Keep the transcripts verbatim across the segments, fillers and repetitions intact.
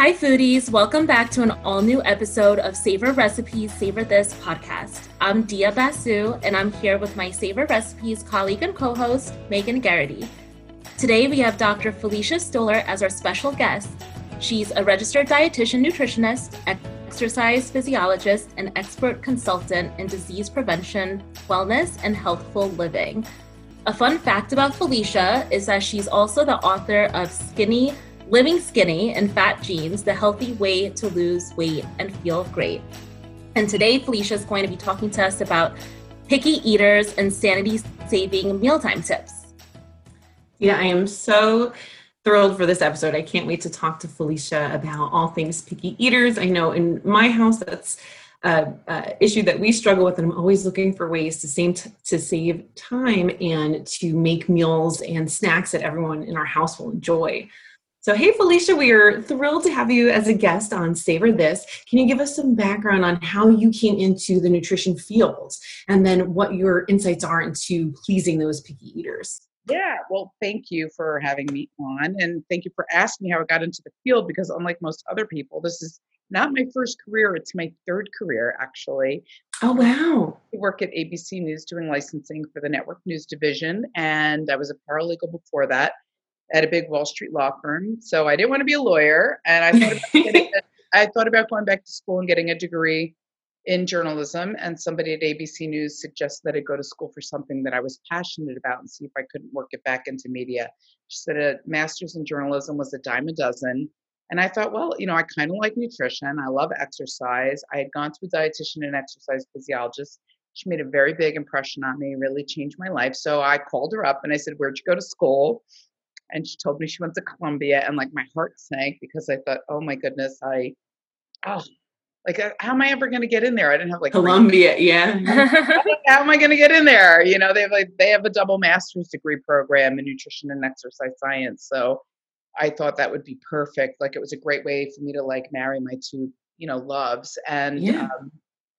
Hi foodies, welcome back to an all-new episode of Savor Recipes, Savor This podcast. I'm Dia Basu, and I'm here with my Savor Recipes colleague and co-host, Megan Garrity. Today we have Doctor Felicia Stoller as our special guest. She's a registered dietitian nutritionist, exercise physiologist, and expert consultant in disease prevention, wellness, and healthful living. A fun fact about Felicia is that she's also the author of Skinny Living Skinny and Fat Genes, the healthy way to lose weight and feel great. And today, Felicia is going to be talking to us about picky eaters and sanity-saving mealtime tips. Yeah, I am so thrilled for this episode. I can't wait to talk to Felicia about all things picky eaters. I know in my house, that's an issue that we struggle with, and I'm always looking for ways to save, to save time and to make meals and snacks that everyone in our house will enjoy. So, hey, Felicia, we are thrilled to have you as a guest on Savor This. Can you give us some background on how you came into the nutrition field and then what your insights are into pleasing those picky eaters? Yeah, well, thank you for having me on, and thank you for asking me how I got into the field, because unlike most other people, this is not my first career. It's my third career, actually. Oh, wow. I work at A B C News doing licensing for the network news division, and I was a paralegal before that at a big Wall Street law firm. So I didn't want to be a lawyer. And I thought about getting a, I thought about going back to school and getting a degree in journalism. And somebody at A B C News suggested that I go to school for something that I was passionate about and see if I couldn't work it back into media. She said a master's in journalism was a dime a dozen. And I thought, well, you know, I kind of like nutrition. I love exercise. I had gone to a dietitian and exercise physiologist. She made a very big impression on me, really changed my life. So I called her up and I said, where'd you go to school? And she told me she went to Columbia, and like my heart sank because I thought, oh my goodness, I, oh, like, how am I ever going to get in there? I didn't have like Columbia, yeah. How am I going to get in there? You know, they have like they have a double master's degree program in nutrition and exercise science. So I thought that would be perfect. Like, it was a great way for me to like marry my two, you know, loves. And yeah. um,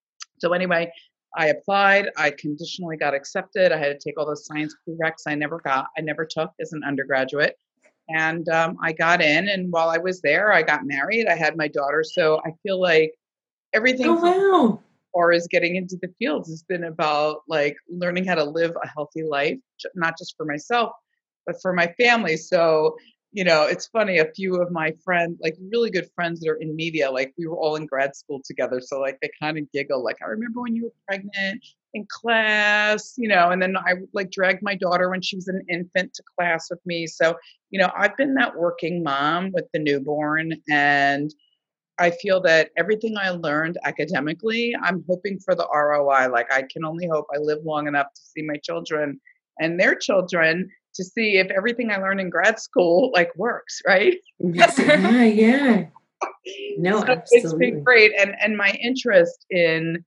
so anyway, I applied, I conditionally got accepted. I had to take all those science prereqs I never got, I never took as an undergraduate. And um, I got in, and while I was there, I got married. I had my daughter. So I feel like everything oh, wow. as far as getting into the fields has been about like learning how to live a healthy life, not just for myself, but for my family. So, you know, it's funny, a few of my friends, like really good friends that are in media, like we were all in grad school together. So like they kind of giggle, like, I remember when you were pregnant in class, you know, and then I like dragged my daughter when she was an infant to class with me. So, you know, I've been that working mom with the newborn, and I feel that everything I learned academically, I'm hoping for the R O I. Like, I can only hope I live long enough to see my children and their children to see if everything I learned in grad school like works, right? yeah, yeah. No, so absolutely. It's been great. And and my interest in,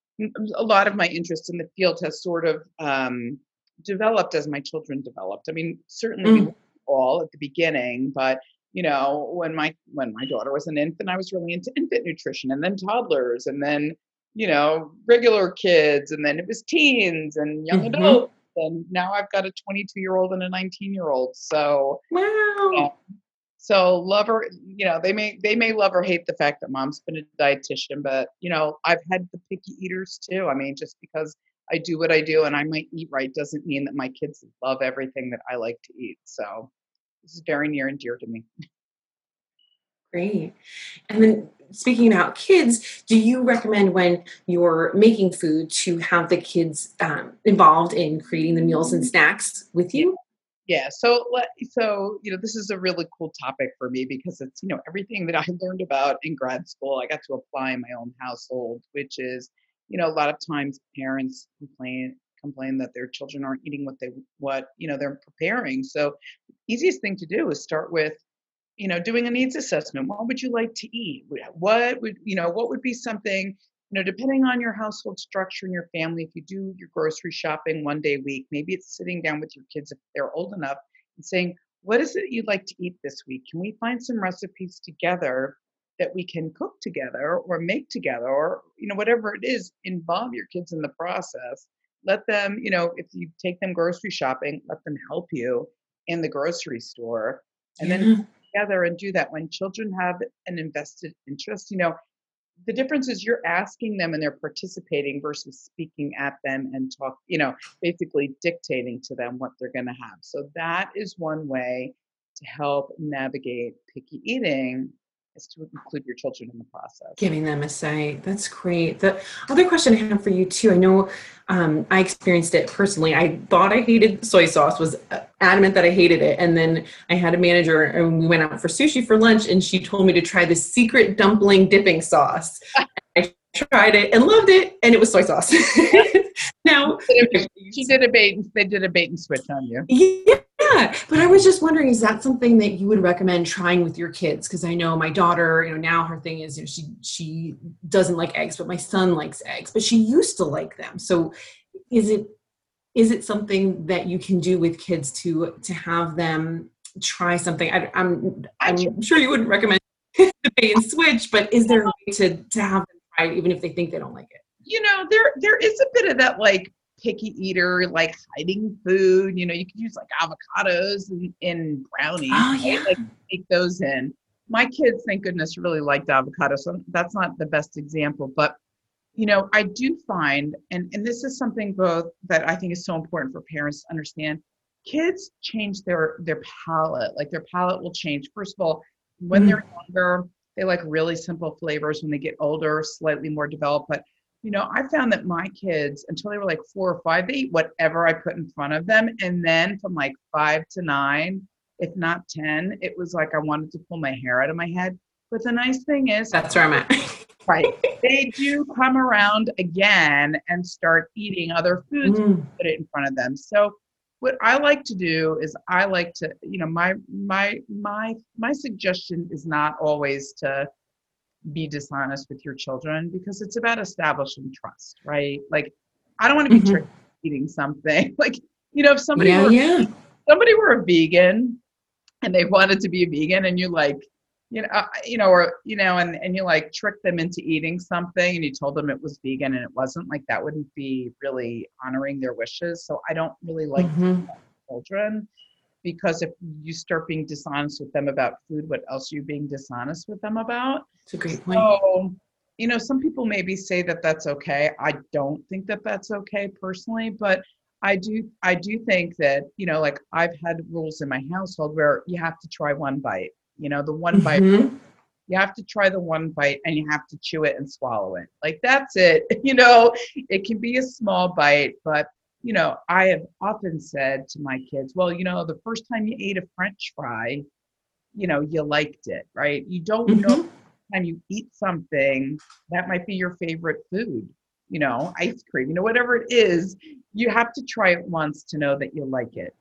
a lot of my interest in the field has sort of um, developed as my children developed. I mean, certainly mm. we all at the beginning, but you know, when my when my daughter was an infant, I was really into infant nutrition, and then toddlers, and then, you know, regular kids, and then it was teens and young mm-hmm. adults. And now I've got a twenty-two-year-old and a nineteen-year-old. So, wow. You know, so love her, you know, they may they may love or hate the fact that mom's been a dietitian, but, you know, I've had the picky eaters too. I mean, just because I do what I do and I might eat right doesn't mean that my kids love everything that I like to eat. So this is very near and dear to me. Great. And then speaking about kids, do you recommend when you're making food to have the kids um, involved in creating the meals and snacks with you? Yeah. So, so, you know, this is a really cool topic for me because it's, you know, everything that I learned about in grad school, I got to apply in my own household, which is, you know, a lot of times parents complain complain that their children aren't eating what they, what, you know, they're preparing. So the easiest thing to do is start with, you know, doing a needs assessment. What would you like to eat? What would, you know, what would be something, you know, depending on your household structure and your family, if you do your grocery shopping one day a week, maybe it's sitting down with your kids if they're old enough and saying, what is it you'd like to eat this week? Can we find some recipes together that we can cook together or make together, or, you know, whatever it is, involve your kids in the process. Let them, you know, if you take them grocery shopping, let them help you in the grocery store. And yeah. then together and do that. When children have an invested interest, you know, the difference is you're asking them and they're participating versus speaking at them and talk, you know, basically dictating to them what they're going to have. So that is one way to help navigate picky eating, is to include your children in the process. Giving them a say. That's great. The other question I have for you too, I know um, I experienced it personally. I thought I hated soy sauce, was adamant that I hated it. And then I had a manager and we went out for sushi for lunch and she told me to try the secret dumpling dipping sauce. I tried it and loved it, and it was soy sauce. Now, she did a bait, they did a bait and switch on you. Yeah, but I was just wondering, is that something that you would recommend trying with your kids? Because I know my daughter, you know, now her thing is, you know, she she doesn't like eggs, but my son likes eggs, but she used to like them. So is it is it something that you can do with kids to to have them try something? I, I'm I'm sure you wouldn't recommend the bait and switch, but is there a way to to have them try it even if they think they don't like it? You know, there there is a bit of that, like, picky eater, like hiding food. You know, you could use like avocados in, in brownies. Oh, right? yeah. Like take those in. My kids, thank goodness, really liked avocados. So that's not the best example, but you know, I do find, and, and this is something both that I think is so important for parents to understand, kids change their, their palate. Like their palate will change. First of all, when mm. they're younger, they like really simple flavors. When they get older, slightly more developed, but you know, I found that my kids, until they were like four or five, they eat whatever I put in front of them. And then from like five to nine, if not ten, it was like I wanted to pull my hair out of my head. But the nice thing is, that's where I'm at. Right. They do come around again and start eating other foods Mm. and put it in front of them. So what I like to do is I like to, you know, my my my my suggestion is not always to be dishonest with your children, because it's about establishing trust, right? Like, I don't want to be Mm-hmm. tricked eating something. Like, you know, if somebody Yeah, were yeah. somebody were a vegan and they wanted to be a vegan, and you like, you know, uh, you know, or you know, and and you like tricked them into eating something, and you told them it was vegan and it wasn't, like that wouldn't be really honoring their wishes. So I don't really like Mm-hmm. children. Because if you start being dishonest with them about food, what else are you being dishonest with them about? It's a great point. So, you know, some people maybe say that that's okay. I don't think that that's okay personally, but I do, I do think that, you know, like I've had rules in my household where you have to try one bite, you know, the one bite, Mm-hmm. you have to try the one bite and you have to chew it and swallow it. Like, that's it. You know, it can be a small bite, but you know, I have often said to my kids, well, you know, the first time you ate a French fry, you know, you liked it, right? You don't Mm-hmm. know the time you eat something that might be your favorite food, you know, ice cream, you know, whatever it is, you have to try it once to know that you like it.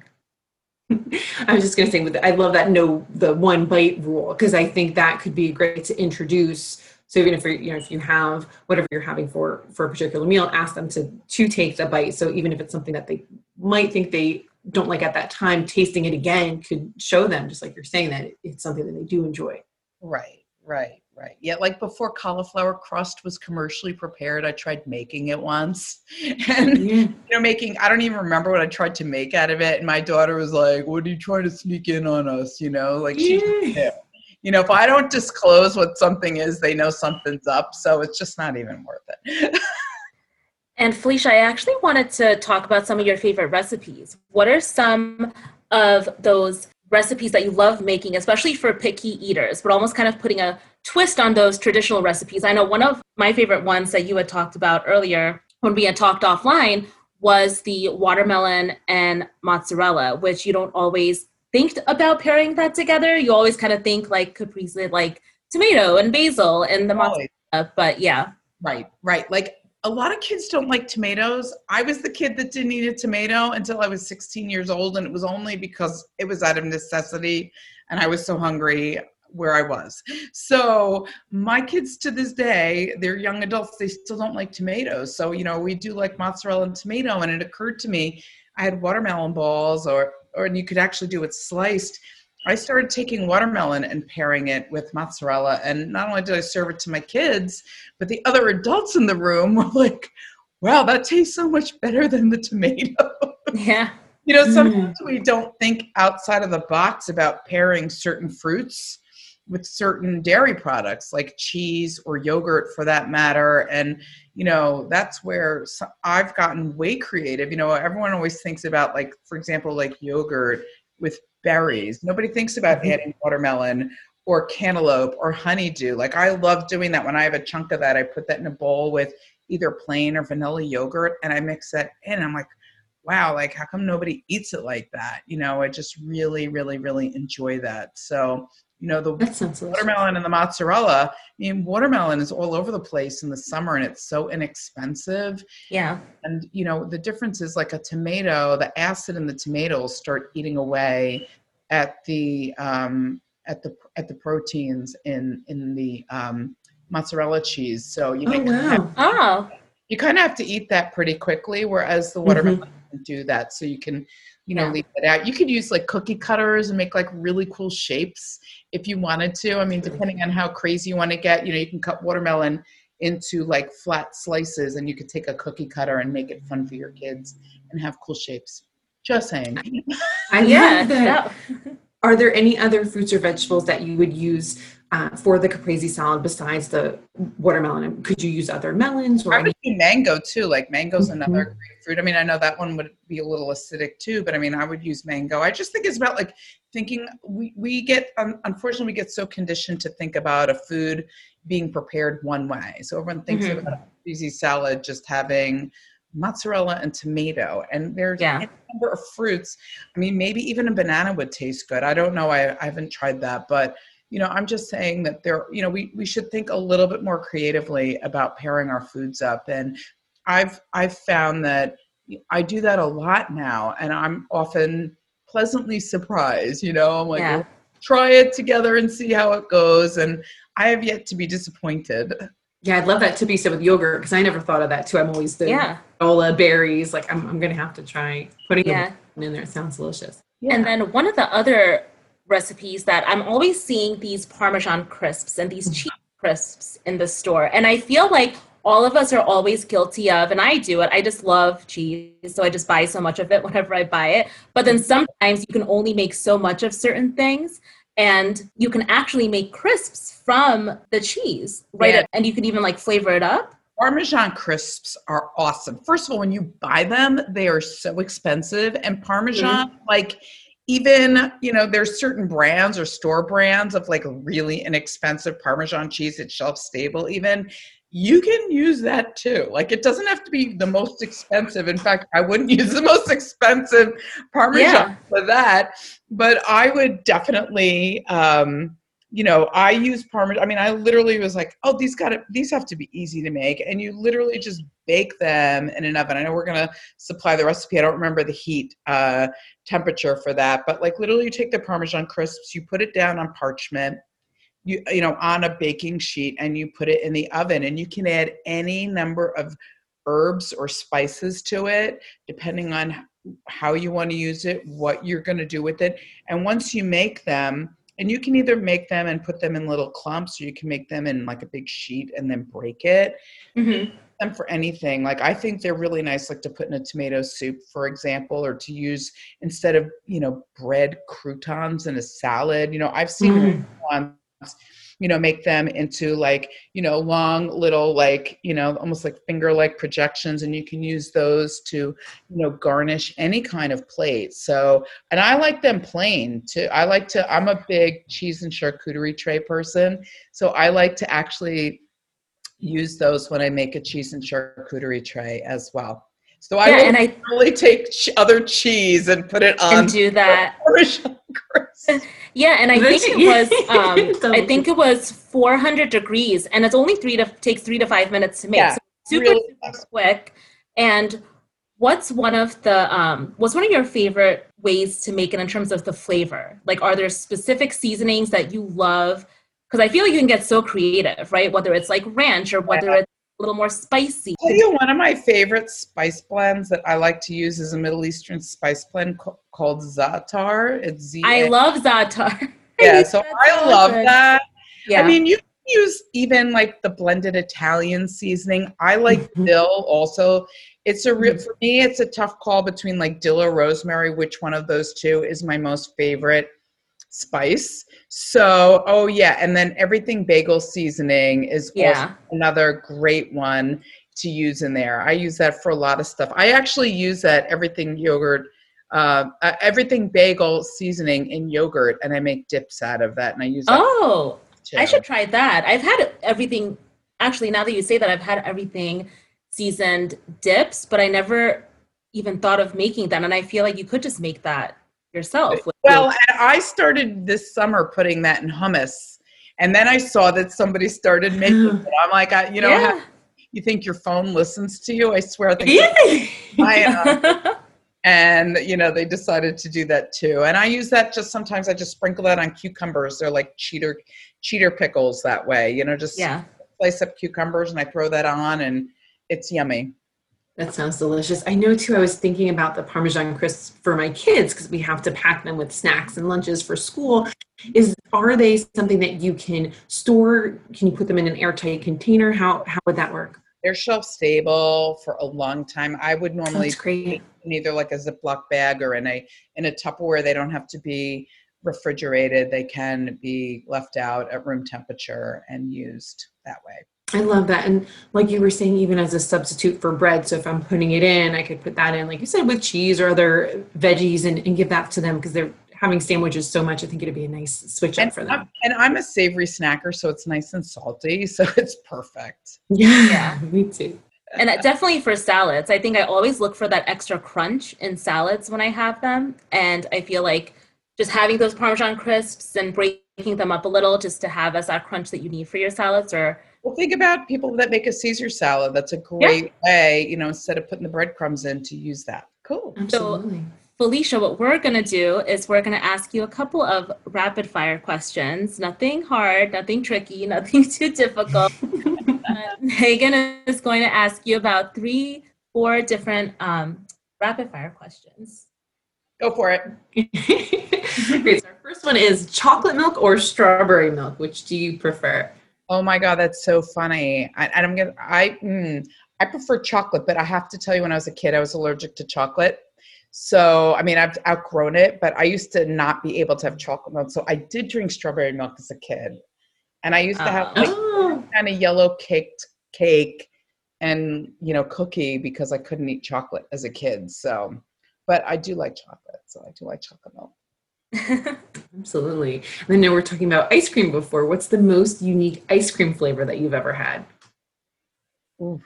I was just going to say, with I love that no, the one bite rule, because I think that could be great to introduce. So even if you're, you know, if you have whatever you're having for, for a particular meal, ask them to, to take the bite. So even if it's something that they might think they don't like at that time, tasting it again could show them, just like you're saying, that it's something that they do enjoy. Right, right, right. Yeah, like before cauliflower crust was commercially prepared, I tried making it once. And, Yeah. you know, making, I don't even remember what I tried to make out of it. And my daughter was like, what are you trying to sneak in on us? You know, like she just knew. You know, if I don't disclose what something is, they know something's up. So it's just not even worth it. And Felicia, I actually wanted to talk about some of your favorite recipes. What are some of those recipes that you love making, especially for picky eaters, but almost kind of putting a twist on those traditional recipes? I know one of my favorite ones that you had talked about earlier when we had talked offline was the watermelon and mozzarella, which you don't always think about pairing that together. You always kind of think like caprese, like tomato and basil and the mozzarella, but yeah. Right, right. Like a lot of kids don't like tomatoes. I was the kid that didn't eat a tomato until I was sixteen years old. And it was only because it was out of necessity and I was so hungry where I was. So my kids to this day, they're young adults, they still don't like tomatoes. So, you know, we do like mozzarella and tomato. And it occurred to me, I had watermelon balls or or and you could actually do it sliced. I started taking watermelon and pairing it with mozzarella. And not only did I serve it to my kids, but the other adults in the room were like, wow, that tastes so much better than the tomato. Yeah. You know, Mm. sometimes we don't think outside of the box about pairing certain fruits with certain dairy products like cheese or yogurt for that matter. And, you know, that's where so- I've gotten way creative. You know, everyone always thinks about, like, for example, like yogurt with berries. Nobody thinks about Mhm. adding watermelon or cantaloupe or honeydew. Like, I love doing that. When I have a chunk of that, I put that in a bowl with either plain or vanilla yogurt and I mix that in. I'm like, wow, like, how come nobody eats it like that? You know, I just really, really, really enjoy that. So, you know, the That sounds delicious. watermelon and the mozzarella, I mean, watermelon is all over the place in the summer and it's so inexpensive. Yeah. And, you know, the difference is, like, a tomato, the acid in the tomatoes start eating away at the, um, at the, at the proteins in, in the, um, mozzarella cheese. So you Oh, make wow. Oh, you kind of have to eat that pretty quickly, whereas the watermelon doesn't do that. So you can, you know, Yeah. leave it out. You could use like cookie cutters and make like really cool shapes if you wanted to. I mean, depending on how crazy you want to get, you know, you can cut watermelon into like flat slices and you could take a cookie cutter and make it fun for your kids and have cool shapes. Just saying. I yeah. love that. No. Are there any other fruits or vegetables that you would use uh, for the caprese salad besides the watermelon? Could you use other melons or I any? would do mango too. Like mango's Mhm. another great fruit. I mean, I know that one would be a little acidic too, but I mean, I would use mango. I just think it's about like thinking we, we get, um, unfortunately, we get so conditioned to think about a food being prepared one way. So everyone thinks Mhm. about a caprese salad just having mozzarella and tomato, and there's Yeah. a number of fruits. I mean, maybe even a banana would taste good. I don't know. I, I haven't tried that, but you know, I'm just saying that there, you know, we, we should think a little bit more creatively about pairing our foods up. And I've, I've found that I do that a lot now, and I'm often pleasantly surprised, you know, I'm like, Yeah. well, try it together and see how it goes. And I have yet to be disappointed. Yeah, I'd love that to be said with yogurt because I never thought of that too. I'm always the Yeah. granola berries. Like I'm, I'm going to have to try putting Yeah. them in there. It sounds delicious. And then one of the other recipes that I'm always seeing these Parmesan crisps and these cheese crisps in the store. And I feel like all of us are always guilty of, and I do it. I just love cheese. So I just buy so much of it whenever I buy it. But then sometimes you can only make so much of certain things. And you can actually make crisps from the cheese, right? Yeah. And you can even like flavor it up. Parmesan crisps are awesome. First of all, when you buy them, they are so expensive. And Parmesan, like even, you know, there's certain brands or store brands of like really inexpensive Parmesan cheese that's shelf stable even. You can use that too. Like it doesn't have to be the most expensive. In fact, I wouldn't use the most expensive Parmesan Yeah. for that, but I would definitely, um, you know, I use Parmesan. I mean, I literally was like, oh, these got to, these have to be easy to make. And you literally just bake them in an oven. I know we're going to supply the recipe. I don't remember the heat uh, temperature for that, but like literally you take the Parmesan crisps, you put it down on parchment, you, you know, on a baking sheet, and you put it in the oven, and you can add any number of herbs or spices to it, depending on how you want to use it, what you're going to do with it. And once you make them, and you can either make them and put them in little clumps, or you can make them in like a big sheet and then break it. Mm-hmm. Them for anything. Like I think they're really nice, like to put in a tomato soup, for example, or to use instead of, you know, bread croutons in a salad. You know, I've seen Mm. ones, you know, make them into like, you know, long little, like, you know, almost like finger-like projections, and you can use those to, you know, garnish any kind of plate. So, and I like them plain too. I like to, I'm a big cheese and charcuterie tray person. So I like to actually use those when I make a cheese and charcuterie tray as well. So I Yeah, will and I really take ch- other cheese and put it on and do that. Parmesan crisps. Yeah, and I That's- think it was um, Double. I think it was four hundred degrees, and it's only three to takes three to five minutes to make. Yeah, so super really super fast. quick. And what's one of the um, what's one of your favorite ways to make it in terms of the flavor? Like, are there specific seasonings that you love? Because I feel like you can get so creative, right? Whether it's like ranch or whether Yeah. it's a little more spicy. I'll tell you, one of my favorite spice blends that I like to use is a Middle Eastern spice blend co- called Za'atar. It's Z. I love za'atar. Yeah, so That's I so love good. that. Yeah. I mean, you can use even like the blended Italian seasoning. I like Mhm. dill also It's a real, for me, it's a tough call between like dill or rosemary. Which one of those two is my most favorite spice? So, oh yeah. And then everything bagel seasoning is also Yeah. another great one to use in there. I use that for a lot of stuff. I actually use that everything yogurt, uh, uh, everything bagel seasoning in yogurt, and I make dips out of that. And I use that Oh, too. I should try that. I've had everything, actually, now that you say that, I've had everything seasoned dips, but I never even thought of making that. And I feel like you could just make that yourself. with Well, yogurt. and I started this summer putting that in hummus. And then I saw that somebody started making it. I'm like, I, you know, yeah. how, you think your phone listens to you? I swear, I think Yeah. I am. And, you know, they decided to do that too. And I use that just sometimes I just sprinkle that on cucumbers. They're like cheater, cheater pickles that way, you know, just Yeah. slice up cucumbers and I throw that on and it's yummy. That sounds delicious. I know too, I was thinking about the Parmesan crisps for my kids because we have to pack them with snacks and lunches for school. Is are they something that you can store? Can you put them in an airtight container? How how would that work? They're shelf stable for a long time. I would normally That's great. in either like a Ziploc bag or in a in a Tupperware. They don't have to be refrigerated. They can be left out at room temperature and used that way. I love that. And like you were saying, even as a substitute for bread. So if I'm putting it in, I could put that in, like you said, with cheese or other veggies and, and give that to them because they're having sandwiches so much. I think it'd be a nice switch up And for them. I'm, and I'm a savory snacker, so it's nice and salty. So it's perfect. Yeah, Yeah. me too. And definitely for salads. I think I always look for that extra crunch in salads when I have them. And I feel like just having those Parmesan crisps and breaking them up a little just to have as that crunch that you need for your salads or Well, think about people that make a Caesar salad. That's a great way, you know, instead of putting the breadcrumbs in, to use that. Cool. Absolutely. Felicia, what we're going to do is we're going to ask you a couple of rapid fire questions. Nothing hard, nothing tricky, nothing too difficult. uh, Megan is going to ask you about three, four different um, rapid fire questions. Go for it. Great. So our first one is chocolate milk or strawberry milk. Which do you prefer? Oh my God, that's so funny. I, and I'm gonna, I, mm, I prefer chocolate, but I have to tell you, when I was a kid, I was allergic to chocolate. So, I mean, I've outgrown it, but I used to not be able to have chocolate milk. So I did drink strawberry milk as a kid. And I used to have like Oh, kind of yellow caked cake and, you know, cookie because I couldn't eat chocolate as a kid. So, but I do like chocolate. So I do like chocolate milk. absolutely. And I know we're talking about ice cream before. What's the most unique ice cream flavor that you've ever had? Oof.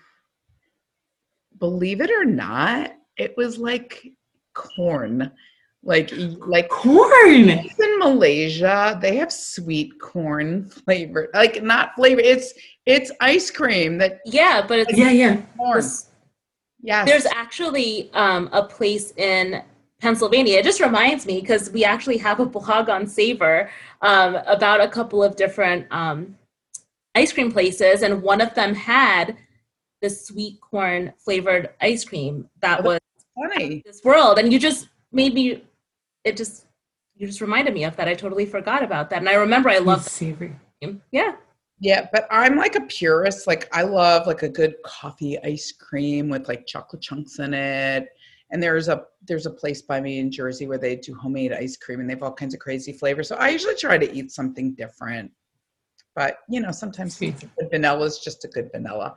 Believe it or not, it was like corn. Like, like Corn. in Malaysia, they have sweet corn flavor. Like not flavor, it's it's ice cream that Yeah, but it's Yeah, yeah. corn. Yes. there's actually um, a place in Pennsylvania. It just reminds me because we actually have a blog on Savor um, about a couple of different um, ice cream places, and one of them had the sweet corn flavored ice cream that Oh, was funny. this world, and you just made me. It just you just reminded me of that. I totally forgot about that, and I remember I loved It's savory. the game. Yeah. Yeah, but I'm like a purist. Like I love like a good coffee ice cream with like chocolate chunks in it. And there's a there's a place by me in Jersey where they do homemade ice cream and they have all kinds of crazy flavors. So I usually try to eat something different. But you know, sometimes Sweet. good vanilla is just a good vanilla.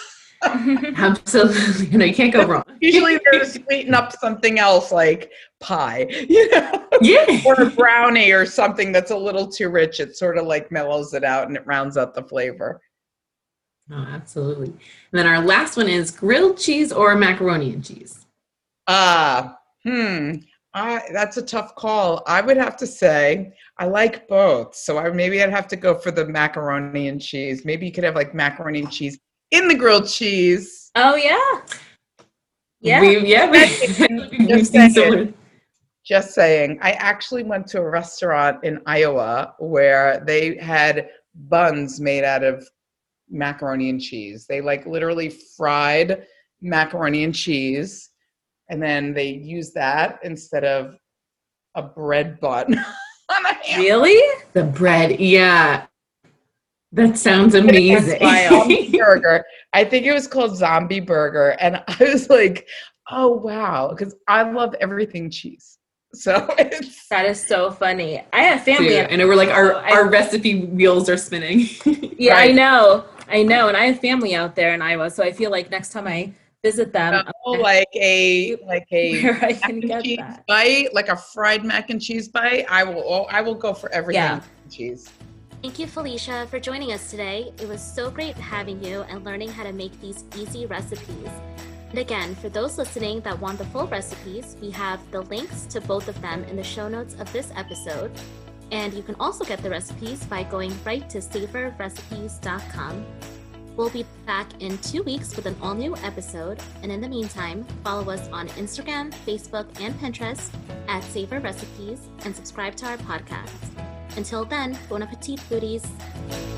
Absolutely. No, you can't go wrong. Usually they're sweeten up something else like pie, you know, Yeah. or a brownie or something that's a little too rich. It sort of like mellows it out and it rounds out the flavor. Oh, absolutely. And then our last one is grilled cheese or macaroni and cheese. Ah, hmm. I, that's a tough call. I would have to say I like both. So I, maybe I'd have to go for the macaroni and cheese. Maybe you could have like macaroni and cheese in the grilled cheese. Oh yeah. Yeah. We, yeah. We, we've Just seen saying. similar. Just saying. I actually went to a restaurant in Iowa where they had buns made out of macaroni and cheese. They like literally fried macaroni and cheese. And then they use that instead of a bread bun on a ham. Really? The bread. Yeah. That sounds amazing. Zombie burger. I think it was called Zombie Burger. And I was like, oh, wow. Because I love everything cheese. So it's. That is so funny. I have family. I know we're like, our, I, our recipe wheels are spinning. Yeah, Right. I know. I know. And I have family out there in Iowa. So I feel like next time I visit them, Oh, like a like a where I mac can and get cheese that. bite, like a fried mac and cheese bite. I will I will go for everything Yeah. mac and cheese. Thank you, Felicia, for joining us today. It was so great having you and learning how to make these easy recipes. And again, for those listening that want the full recipes, we have the links to both of them in the show notes of this episode. And you can also get the recipes by going right to savor recipes dot com. We'll be back in two weeks with an all-new episode. And in the meantime, follow us on Instagram, Facebook, and Pinterest at Savor Recipes and subscribe to our podcast. Until then, bon appetit, foodies.